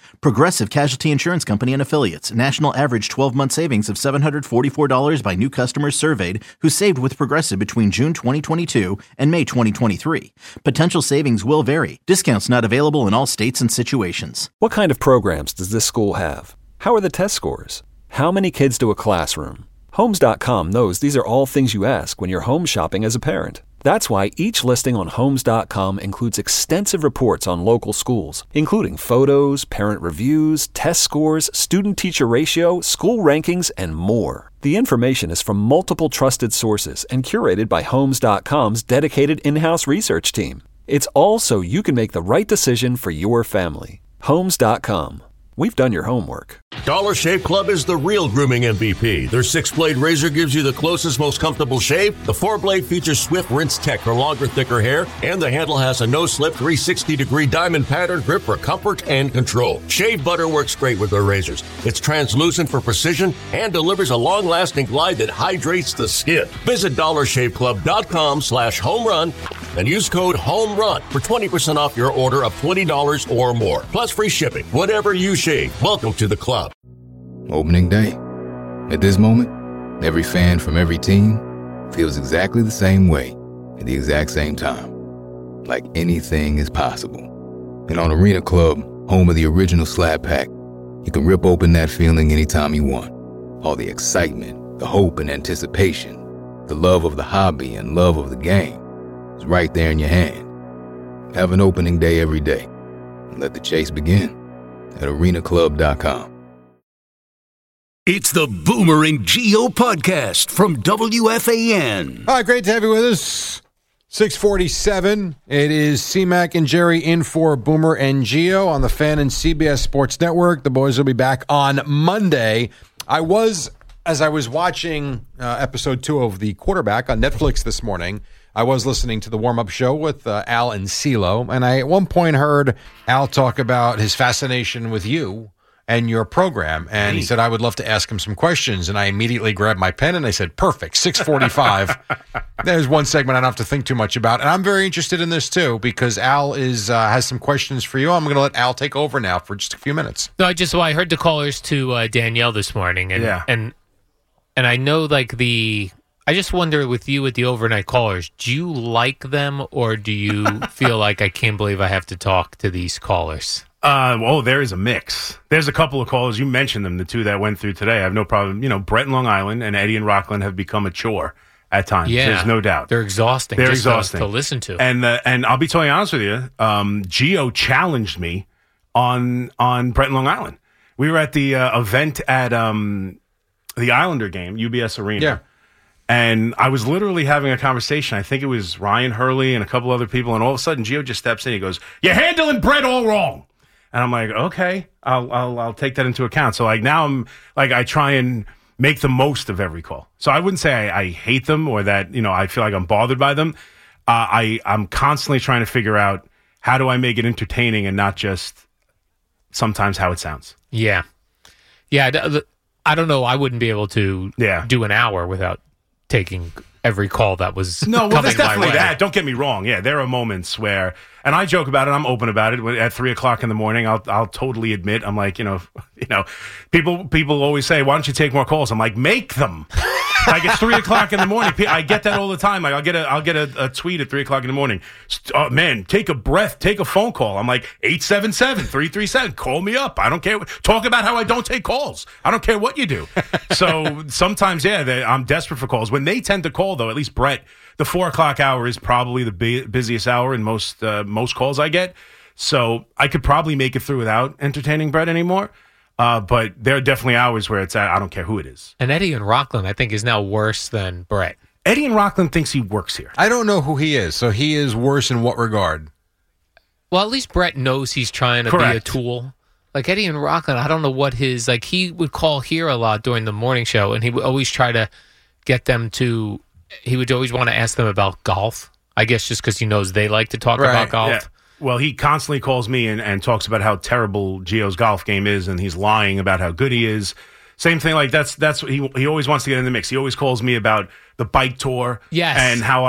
Progressive Casualty Insurance Company and Affiliates. National average 12-month savings of $744 by new customers surveyed who saved with Progressive between June 2022 and May 2023. Potential savings will vary. Discounts not available in all states and situations. What kind of programs does this school have? How are the test scores? How many kids do a classroom? Homes.com knows these are all things you ask when you're home shopping as a parent. That's why each listing on Homes.com includes extensive reports on local schools, including photos, parent reviews, test scores, student-teacher ratio, school rankings, and more. The information is from multiple trusted sources and curated by Homes.com's dedicated in-house research team. It's all so you can make the right decision for your family. Homes.com. We've done your homework. Dollar Shave Club is the real grooming MVP. Their 6-blade razor gives you the closest, most comfortable shave. The 4-blade features Swift Rinse Tech for longer, thicker hair. And the handle has a no-slip 360-degree diamond pattern grip for comfort and control. Shave butter works great with their razors. It's translucent for precision and delivers a long-lasting glide that hydrates the skin. Visit DollarShaveClub.com/homerun and use code HOMERUN for 20% off your order of $20 or more. Plus free shipping. Whatever you shave. Welcome to the club. Opening day. At this moment, every fan from every team feels exactly the same way at the exact same time. Like anything is possible. And on Arena Club, home of the original Slab Pack, you can rip open that feeling anytime you want. All the excitement, the hope and anticipation, the love of the hobby and love of the game is right there in your hand. Have an opening day every day. And let the chase begin at arenaclub.com. It's the Boomer and Gio podcast from WFAN. All right, great to have you with us. 6:47. It is C-Mac and Jerry in for Boomer and Gio on the Fan and CBS Sports Network. The boys will be back on Monday. As I was watching episode 2 of The Quarterback on Netflix this morning, I was listening to the warm-up show with Al and CeeLo, and I at one point heard Al talk about his fascination with you and your program, and he said I would love to ask him some questions, and I immediately grabbed my pen and I said, perfect, 6:45. There's one segment I don't have to think too much about, and I'm very interested in this too because Al has some questions for you. I'm going to let Al take over now for just a few minutes. No, I heard the callers to Danielle this morning, and I know I just wonder with you with the overnight callers, do you like them or do you feel like I can't believe I have to talk to these callers? There is a mix. There's a couple of callers. You mentioned them, the two that went through today. I have no problem. Brett in Long Island and Eddie in Rockland have become a chore at times. Yeah, there's no doubt. They're exhausting. They're just exhausting to listen to. And I'll be totally honest with you. Gio challenged me on Brett in Long Island. We were at the event at the Islander game, UBS Arena. Yeah. And I was literally having a conversation. I think it was Ryan Hurley and a couple other people. And all of a sudden, Gio just steps in. He goes, "You're handling Brett all wrong." And I'm like, okay, I'll take that into account. So now I'm I try and make the most of every call. So I wouldn't say I hate them or that, I feel like I'm bothered by them. I'm constantly trying to figure out how do I make it entertaining and not just sometimes how it sounds. Yeah. Yeah. I don't know. I wouldn't be able to do an hour without taking every call that was there's definitely that. Don't get me wrong. Yeah, there are moments where, and I joke about it. I'm open about it. At 3:00 in the morning, I'll totally admit. I'm like, people always say, "Why don't you take more calls?" I'm like, make them. It's 3:00 in the morning. I get that all the time. I'll get a tweet at 3:00 in the morning. Man, take a breath, take a phone call. I'm like 877-337. Call me up. I don't care. Talk about how I don't take calls. I don't care what you do. So sometimes, I'm desperate for calls. When they tend to call, though, at least Brett, the 4:00 hour is probably the busiest hour in most calls I get. So I could probably make it through without entertaining Brett anymore. But there are definitely hours where I don't care who it is. And Eddie in Rockland, I think, is now worse than Brett. Eddie in Rockland thinks he works here. I don't know who he is, so he is worse in what regard? Well, at least Brett knows he's trying to be a tool. Like Eddie in Rockland, I don't know what his, he would call here a lot during the morning show, and he would always try to get them to, he would always want to ask them about golf. I guess just because he knows they like to talk about golf. Yeah. Well, he constantly calls me and talks about how terrible Gio's golf game is, and he's lying about how good he is. Same thing, that's he always wants to get in the mix. He always calls me about the bike tour. Yes. And how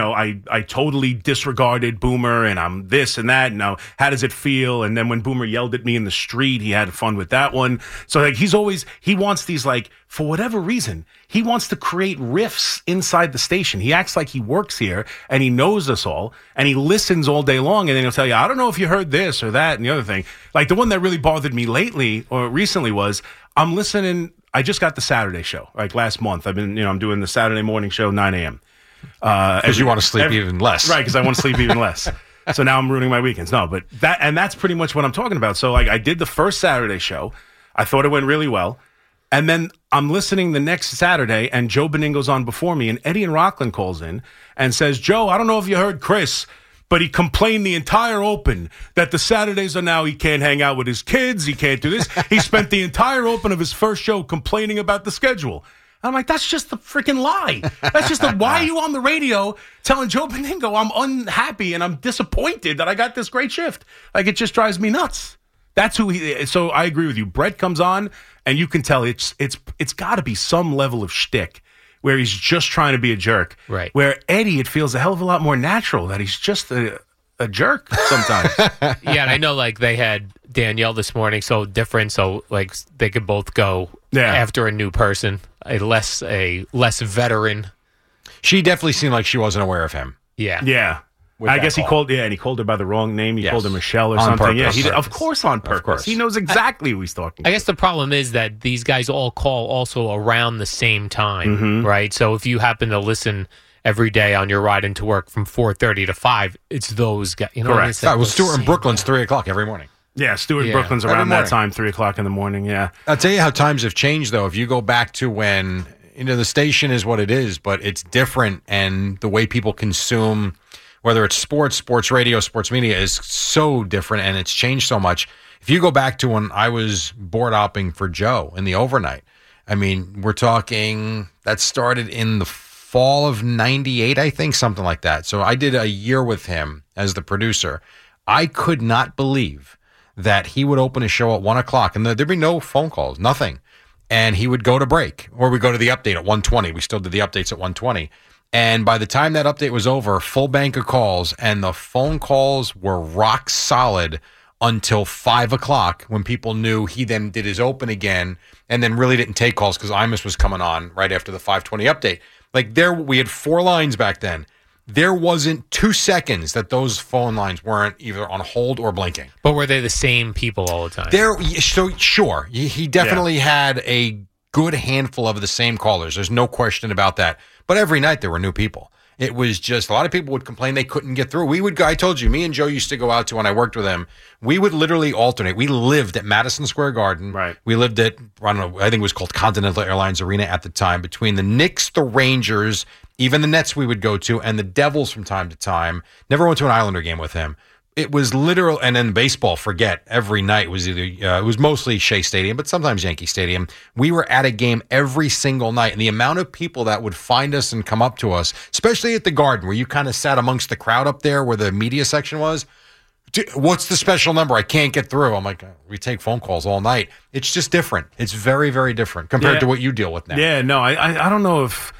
I totally disregarded Boomer and I'm this and that. Now, how does it feel? And then when Boomer yelled at me in the street, he had fun with that one. So like he wants these like, for whatever reason, he wants to create riffs inside the station. He acts like he works here and he knows us all and he listens all day long and then he'll tell you, I don't know if you heard this or that and the other thing. Like the one that really bothered me lately or recently was I'm listening. I just got the Saturday show like last month. I'm doing the Saturday morning show, 9 a.m. Because you want to sleep even less. Right, because I want to sleep even less. So now I'm ruining my weekends. No, but that's pretty much what I'm talking about. So like I did the first Saturday show. I thought it went really well. And then I'm listening the next Saturday, and Joe Beningo's on before me, and Eddie and Rockland calls in and says, Joe, I don't know if you heard Chris, but he complained the entire open that the Saturdays are now he can't hang out with his kids, he can't do this. He spent the entire open of his first show complaining about the schedule. I'm like, that's just a freaking lie. That's just why are you on the radio telling Joe Beningo I'm unhappy and I'm disappointed that I got this great shift? Like, it just drives me nuts. That's who he is. So I agree with you. Brett comes on, and you can tell it's got to be some level of shtick where he's just trying to be a jerk. Right. Where Eddie, it feels a hell of a lot more natural that he's just a jerk sometimes. Yeah, and I know like they had Danielle this morning, so different. So like they could both go after a new person, a less veteran. She definitely seemed like she wasn't aware of him. Yeah. Yeah. I guess he called her by the wrong name. He called her Michelle or On something. purpose. Yeah, of course on purpose. Of course. He knows exactly who he's talking I guess the problem is that these guys all call also around the same time, Mm-hmm. right? So if you happen to listen every day on your ride into work from 4:30 to 5, it's those guys. You know what I mean? It's like Well, those Stuart in same Brooklyn's guys. 3 o'clock every morning. Yeah, Stuart Yeah. Brooklyn's Every around that morning. time, 3 o'clock in the morning. Yeah. I'll tell you how times have changed, though. If you go back to when, the station is what it is, but it's different, and the way people consume, whether it's sports radio, sports media, is so different, and it's changed so much. If you go back to when I was board opping for Joe in the overnight, I mean, we're talking, that started in the fall of 98, I think, something like that. So I did a year with him as the producer. I could not believe that he would open a show at 1 o'clock, and there'd be no phone calls, nothing. And he would go to break, or we'd go to the update at 1:20. We still did the updates at 1:20. And by the time that update was over, full bank of calls, and the phone calls were rock solid until 5 o'clock when people knew he then did his open again and then really didn't take calls because Imus was coming on right after the 5:20 update. Like we had 4 lines back then. There wasn't 2 seconds that those phone lines weren't either on hold or blinking. But were they the same people all the time? So sure, he definitely had a good handful of the same callers. There's no question about that. But every night there were new people. It was just a lot of people would complain they couldn't get through. We would go. I told you, me and Joe used to go out to when I worked with him. We would literally alternate. We lived at Madison Square Garden. Right. We lived at, I don't know, I think it was called Continental Airlines Arena at the time. Between the Knicks, the Rangers, even the Nets we would go to, and the Devils from time to time. Never went to an Islander game with him. It was literal, and then baseball, forget, every night was either, it was mostly Shea Stadium, but sometimes Yankee Stadium. We were at a game every single night, and the amount of people that would find us and come up to us, especially at the Garden, where you kind of sat amongst the crowd up there where the media section was. What's the special number? I can't get through. I'm like, we take phone calls all night. It's just different. It's very, very different compared to what you deal with now. Yeah, no, I don't know if,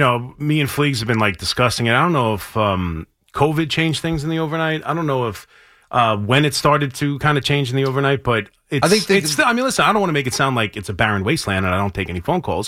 me and Fleegs have been like discussing it. I don't know if COVID changed things in the overnight. I don't know if when it started to kind of change in the overnight, but it's, listen, I don't want to make it sound like it's a barren wasteland and I don't take any phone calls.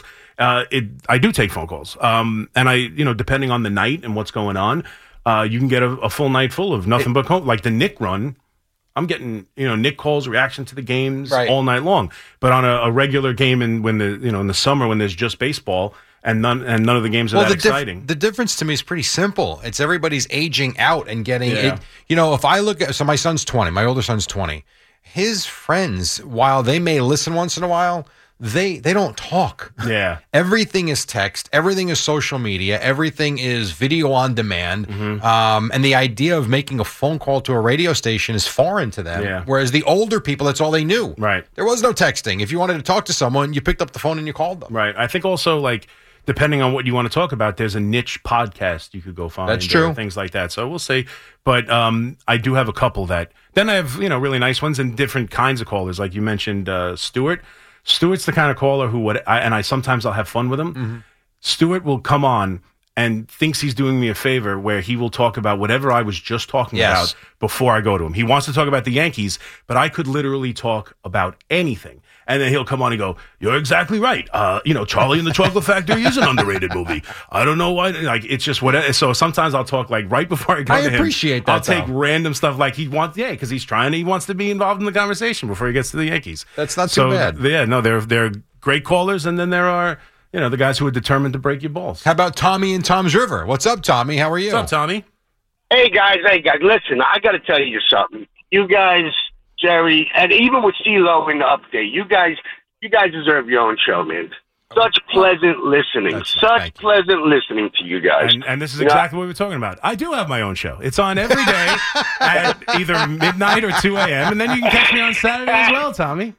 I do take phone calls. And I, depending on the night and what's going on, you can get a full night full of nothing but like the Nick run. I'm getting, Nick calls, reaction to the games all night long. But on a regular game in the summer when there's just baseball, and none of the games are that exciting. The difference to me is pretty simple. It's everybody's aging out and getting it. If I look at, so my son's 20, my older son's 20. His friends, while they may listen once in a while, they don't talk. Yeah. Everything is text. Everything is social media. Everything is video on demand. Mm-hmm. And the idea of making a phone call to a radio station is foreign to them. Yeah. Whereas the older people, that's all they knew. Right. There was no texting. If you wanted to talk to someone, you picked up the phone and you called them. Right. I think also depending on what you want to talk about, there's a niche podcast you could go find. That's true. Things like that. So we'll see. But I do have a couple that. Then I have, really nice ones and different kinds of callers. Like you mentioned, Stuart. Stuart's the kind of caller who sometimes I'll have fun with him. Mm-hmm. Stuart will come on and thinks he's doing me a favor where he will talk about whatever I was just talking about before I go to him. He wants to talk about the Yankees, but I could literally talk about anything. And then he'll come on and go, "You're exactly right. Charlie and the Chocolate Factory is an underrated movie. I don't know why." Like, it's just whatever. So sometimes I'll talk like right before I go to him. I appreciate that. I'll take random stuff like he wants because he wants to be involved in the conversation before he gets to the Yankees. That's not too bad. Yeah, no, they're great callers, and then there are the guys who are determined to break your balls. How about Tommy in Tom's River? What's up, Tommy? How are you? What's up, Tommy? Hey guys. Listen, I got to tell you something. You guys, Jerry, and even with CeeLo in the update, you guys deserve your own show, man. Such pleasant listening. Pleasant listening to you guys. And this is exactly what we're talking about. I do have my own show. It's on every day at either midnight or 2 a.m. And then you can catch me on Saturday as well, Tommy.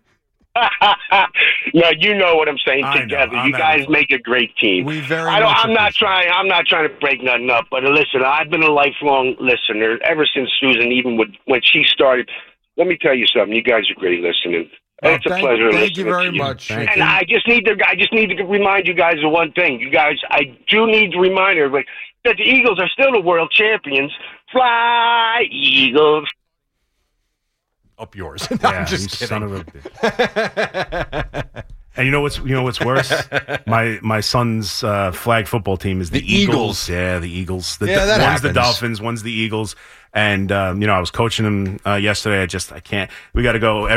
No, you know what I'm saying. Together, you guys make a great team. I'm not trying to break nothing up, but listen, I've been a lifelong listener ever since Susan, even when she started. Let me tell you something. You guys are great listening. It's a pleasure. Thank you very much. And I just need to remind you guys of one thing. You guys, I do need to remind everybody that the Eagles are still the world champions. Fly, Eagles. Up yours. I'm just kidding. Son of a... And you know what's worse? My son's flag football team is the Eagles. Yeah, the Eagles. One's happens. The Dolphins, one's the Eagles. And I was coaching them yesterday. I can't. We got to go.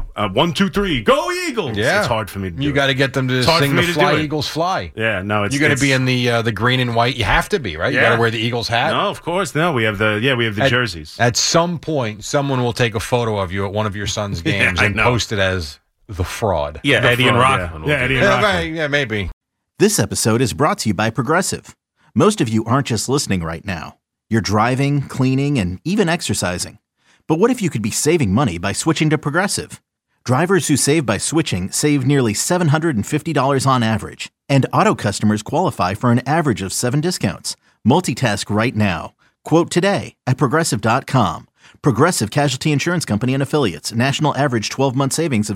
1, 2, 3, go Eagles! Yeah, it's hard for me to do. You got to get them to sing the "Fly Eagles Fly." Yeah, no, you're going to be in the green and white. You have to be, right? You got to wear the Eagles hat. No, of course, no. We have the jerseys. At some point, someone will take a photo of you at one of your son's games and post it as the fraud. Yeah, Eddie and Rock. Eddie and Rock. Yeah, maybe. This episode is brought to you by Progressive. Most of you aren't just listening right now. You're driving, cleaning, and even exercising. But what if you could be saving money by switching to Progressive? Drivers who save by switching save nearly $750 on average. And auto customers qualify for an average of 7 discounts. Multitask right now. Quote today at Progressive.com. Progressive Casualty Insurance Company and Affiliates. National average 12-month savings of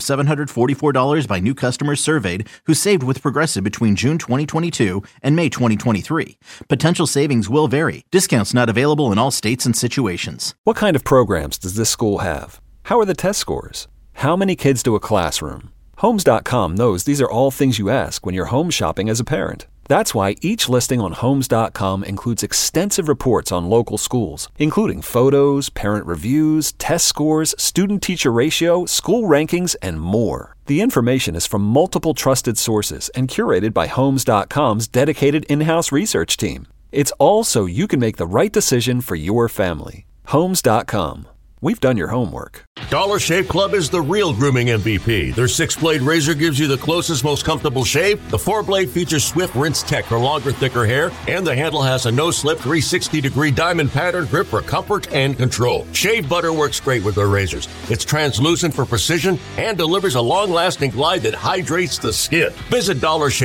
$744 by new customers surveyed who saved with Progressive between June 2022 and May 2023. Potential savings will vary. Discounts not available in all states and situations. What kind of programs does this school have? How are the test scores? How many kids do a classroom? Homes.com knows these are all things you ask when you're home shopping as a parent. That's why each listing on Homes.com includes extensive reports on local schools, including photos, parent reviews, test scores, student-teacher ratio, school rankings, and more. The information is from multiple trusted sources and curated by Homes.com's dedicated in-house research team. It's all so you can make the right decision for your family. Homes.com. We've done your homework. Dollar Shave Club is the real grooming MVP. Their 6-blade razor gives you the closest, most comfortable shave. The 4-blade features Swift Rinse Tech for longer, thicker hair. And the handle has a no-slip 360-degree diamond pattern grip for comfort and control. Shave butter works great with their razors. It's translucent for precision and delivers a long-lasting glide that hydrates the skin. Visit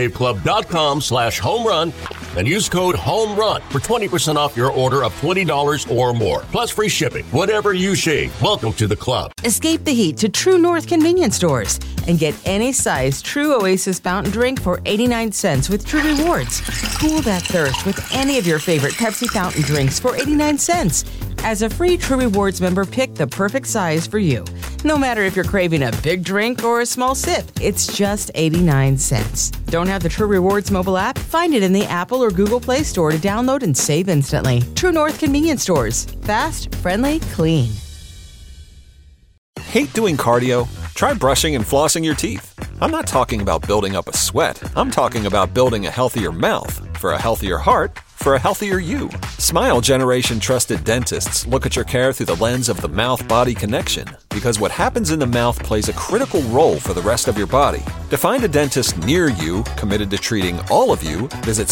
DollarShaveClub.com/homerun and use code HOMERUN for 20% off your order of $20 or more. Plus free shipping. Whatever you shave. Welcome to the club. Escape the heat to True North convenience stores and get any size True Oasis fountain drink for 89 cents with True Rewards. Cool that thirst with any of your favorite Pepsi fountain drinks for 89 cents. As a free True Rewards member, pick the perfect size for you. No matter if you're craving a big drink or a small sip, it's just 89 cents. Don't have the True Rewards mobile app? Find it in the Apple or Google Play Store to download and save instantly. True North convenience stores. Fast, friendly, clean. Hate doing cardio? Try brushing and flossing your teeth. I'm not talking about building up a sweat. I'm talking about building a healthier mouth. For a healthier heart, for a healthier you. Smile Generation trusted dentists look at your care through the lens of the mouth-body connection, because what happens in the mouth plays a critical role for the rest of your body. To find a dentist near you committed to treating all of you, visit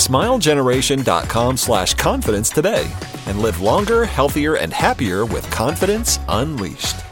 smilegeneration.com/confidence today and live longer, healthier, and happier with confidence unleashed.